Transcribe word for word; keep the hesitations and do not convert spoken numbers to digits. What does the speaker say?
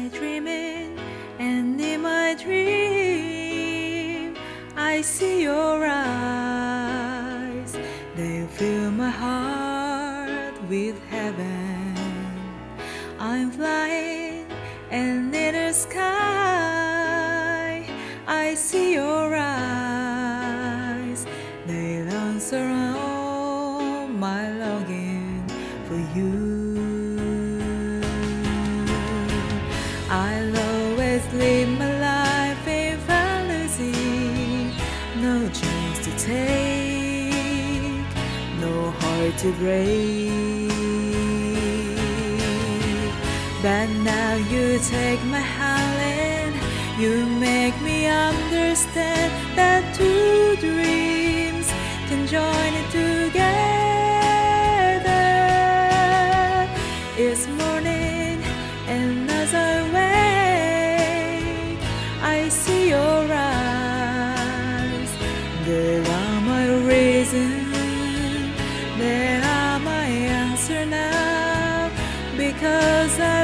I dreaming, and in my dream I see your eyes. They fill my heart with heaven. I'm flying, and in the sky I see your eyes. They answer all my longing for you. I'll always live my life in fantasy. No chance to take, no heart to break. But now you take my hand and you make me understand that two dreams can join it together. It's morning, and as I wake, I see your eyes. They are my reason, they are my answer now, because I